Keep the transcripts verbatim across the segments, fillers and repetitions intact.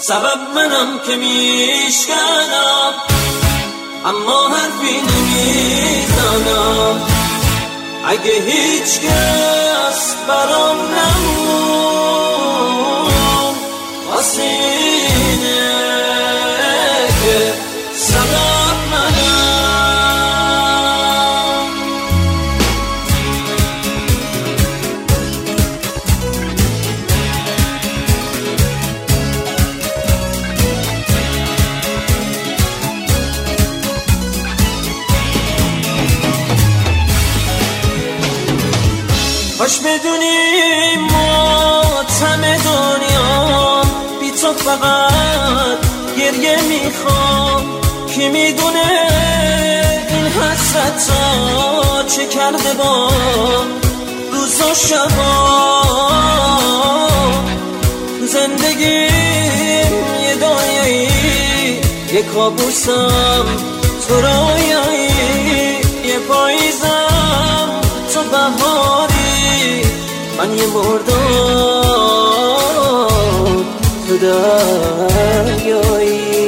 سبب منم که میشکنم اما حرفی نمیزنم. اگه هیچ کس برام نمون واسه اینه که سبب منم. کاش بدونی ماتم دنیا بی تو فقط گریه میخوام. کی میدونه این حسرت ها چه کرده با روز و شبا. زندگیم یه دنیایی یه کابوسم تو رویایی. یه پاییزم تو بهاری من یه مردم تو دریایی.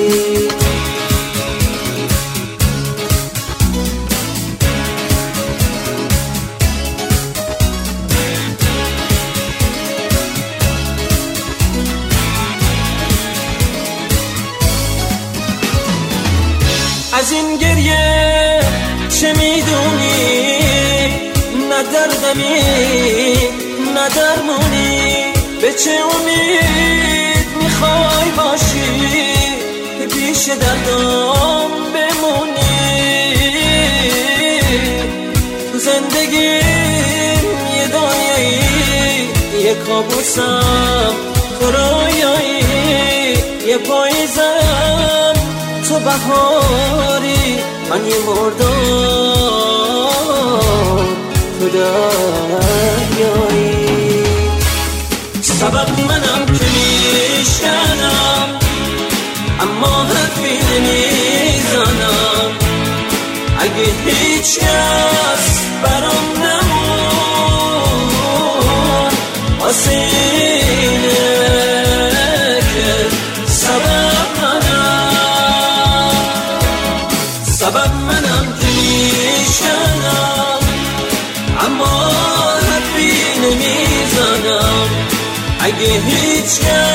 از این گریه چه میدونی؟ نه دردمی نه درمونی. به چه امید میخوای باشی که پیش دردم بمونی؟ تو زندگیم یه دنیایی یه کابوسم تو رویایی. یه پاییزم تو بهاری من یه مردم تو دریایی. سبب منم که میشکنم اما حرفی نمیزنم. اگه هیچ کس برام نمون واسه اینه که سبب منم. سبب منم که میشکنم اما حرفی نمیزنم. اگه هیچ کس